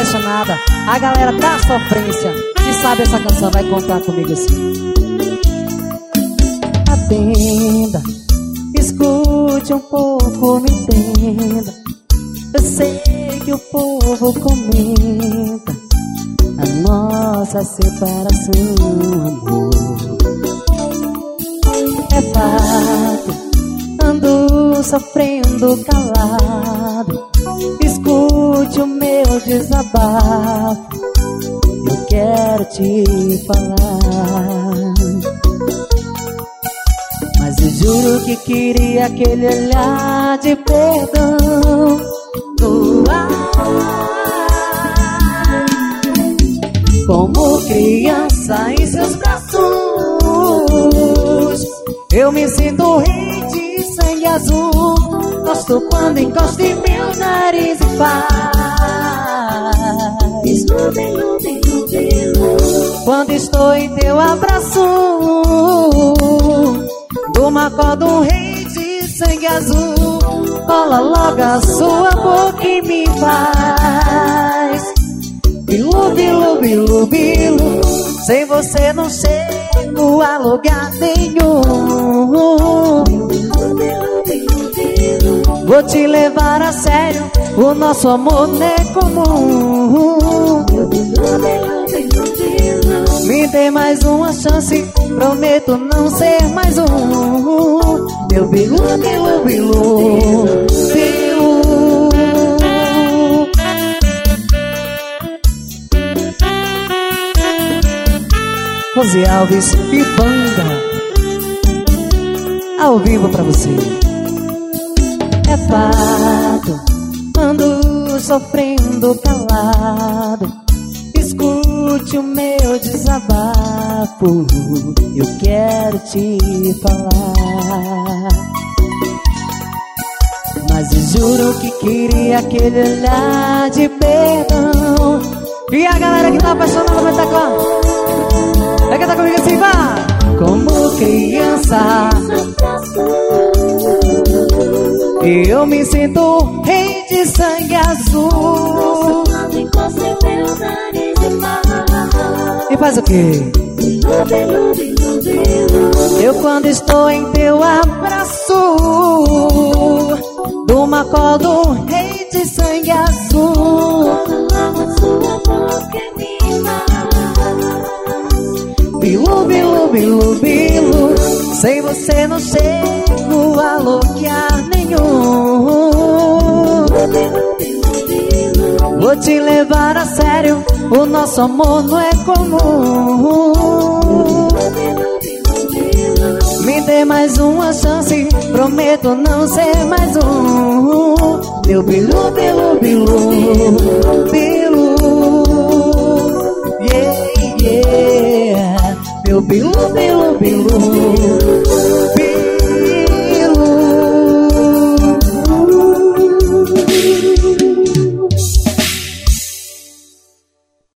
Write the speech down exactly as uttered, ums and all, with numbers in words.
apaixonada, a galera da sofrência, que sabe essa canção vai contar comigo assim. Atenda, escute um pouco, me entenda. Eu sei que o povo comenta a nossa separação, amor. É fato, ando sofrendo calado. Escute o meu desabafo, eu quero te falar. Mas eu juro que queria aquele olhar de perdão no ar. Como criança em seus braços, eu me sinto rei de sangue azul. Gosto quando encosta em meu nariz e faz lube, lube, lube, lube. Quando estou em teu abraço, do macó do rei de sangue azul, cola logo a sua boca e me faz bilu, bilu, bilu, bilu. Sem você não chego a lugar nenhum. Vou te levar a sério, o nosso amor não é comum. Me dê mais uma chance, prometo não ser mais um. Meu bilu, bilu, bilu, bilu. Rose Alves e banda ao vivo pra você. É fato, ando sofrendo calado. Escute o meu desabafo, eu quero te falar. Mas eu juro que queria aquele olhar de perdão. E a galera que tá apaixonada vai estar com... Vai cantar comigo assim, vá! Como criança, eu me sinto rei de sangue azul. E faz o quê? Eu quando estou em teu abraço, do macó do rei de sangue azul, bilu, bilu, bilu, bilu. Sem você não chego a lugar nenhum. Vou te levar a sério, o nosso amor não é comum. Me dê mais uma chance, prometo não ser mais um. Meu bilu, bilu, bilu, bilu. Yeah, yeah. Meu bilu, bilu, bilu.